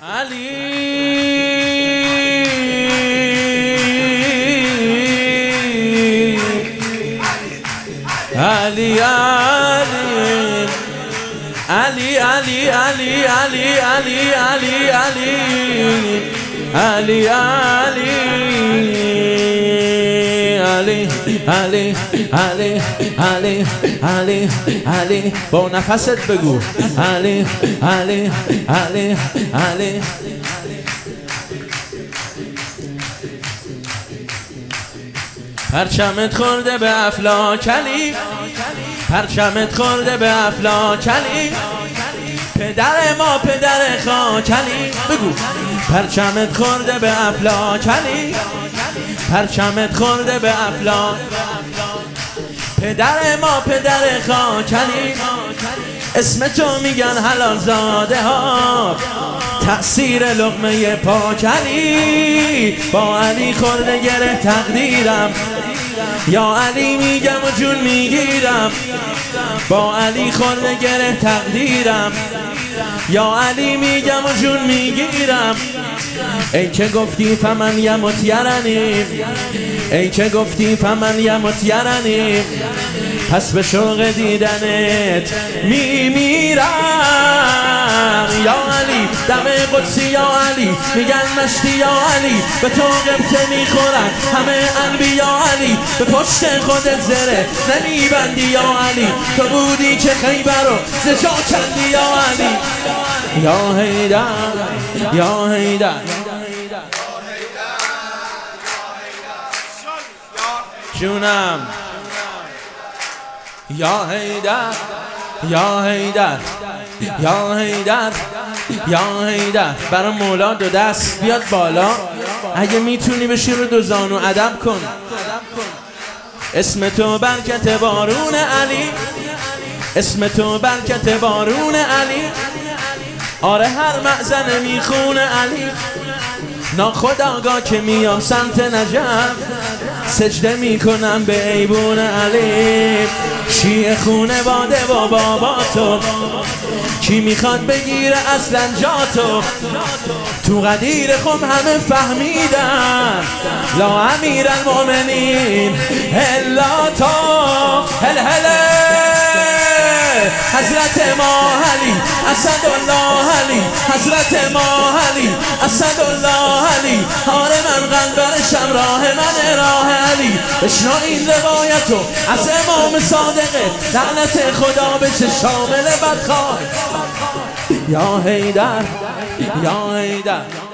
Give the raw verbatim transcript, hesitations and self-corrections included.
علی علی علی علی علی علی علی علی علی علی علی علی علی علی علی علی علی با نفست بگو علی علی علی علی پرچمت خورده به افلاک علی، پرچمت خورده به افلاک علی، پدر ما پدر خاک علی، بگو پرچمت خورده به افلاک علی، پرچمت خورده به افلاک، پدر ما پدر خاک علی، اسم تو میگن حلال زاده ها، تأثیر لقمه پاک علی، با علی خورده گره تقدیرم، یا علی میگم و جون میگیرم، با علی خورده گره تقدیرم، یا علی میگم و جون میگیرم. ای که گفتی فمن یمت یرنیم، ای که گفتی فمن یمت یرنیم، پس به شوق دیدنت میمیرم. یا علی دم قدسی یا علی، میگن مشتی یا علی، به تو قبطه میخورن همه انبیا علی، به پشت خودت زره نمیبندی یا علی، تو بودی که خیبر رو زجا کندی یا علی. یا حیدر یا حیدر جونم، یا حیدر یا حیدر یا حیدر یا حیدر. برای مولا دو دست بیاد بالا، اگه میتونی بشی رو دو زانو ادب کن. اسم تو برکت بارون علی، اسم تو برکت بارون علی، آره هر معزن میخونه علی، ناخداگاه که میام سمت نجف سجده میکنم به ایبون علی. شیعه خونه باده با بابا تو، کی میخواد بگیره اصلا جا تو، تو قدیر خم همه فهمیدن، لا امیر المؤمنین الا تو. هل هله حضرت ما علی اسدالله علی، حضرت ما علی اسدالله علی، آره من قلبرشم راه من راه علی. بشنو این روایتو از امام صادقه، لعنت خدا بشه شامل بدخواه. یا حیدر یا حیدر